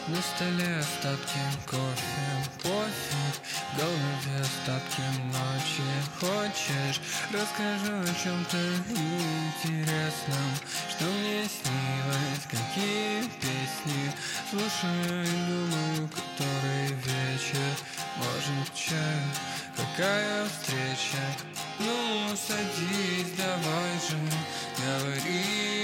На столе остатки кофе, пофиг, в голове остатки ночи. Хочешь, расскажу о чем-то интересном, что мне снилось, какие песни слушаю и думаю, который вечер. Может, чай, какая встреча? Ну, садись, давай же, говори.